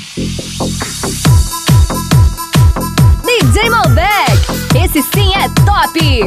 DJ Malbec, esse sim é top!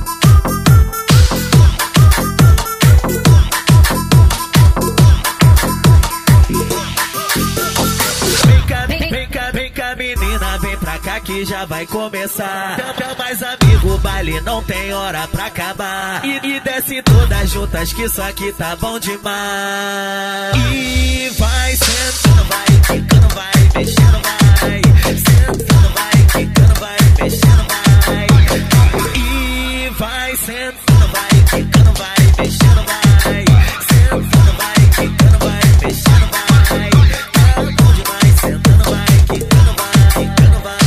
Vem cá, menina, vem pra cá que já vai começar. Chama mais amigo, o baile não tem hora pra acabar. E desce todas juntas que isso aqui tá bom demais. E vai sentando, vai ficando, vai mexendo, vai sentando, vai ficando, vai mexendo, vai. E vai sentando, vai ficando, vai mexendo, vai sentando, vai ficando, vai mexendo, vai. Tá bom demais, sentando, vai ficando, vai ficando, vai.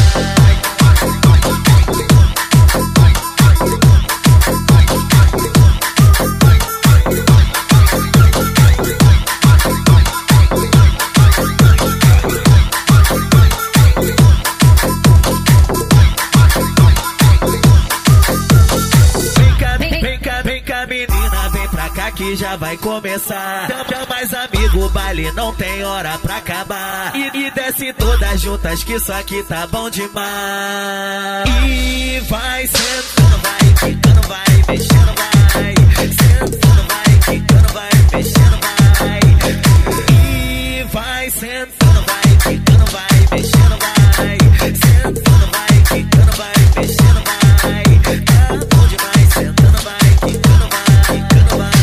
Vem cá, menina, vem pra cá que já vai começar. Chama mais amigo, o baile não tem hora pra acabar. E desce todas juntas que isso aqui tá bom demais. E vai sentando, vai ficando, vai mexendo, vai sentando, vai ficando, vai mexendo, vai. E vai sentando, vai ficando, vai mexendo, vai sentando, vai ficando, vai mexendo, vai. Tá bom demais, sentando, vai ficando, vai ficando, vai.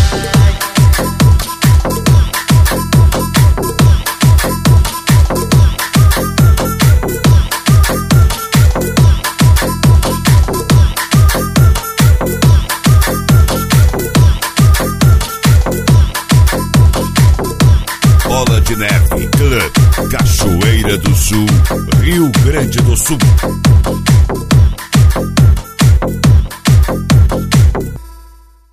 Bola de Neve Club, Cachoeira do Sul, Rio Grande do Sul.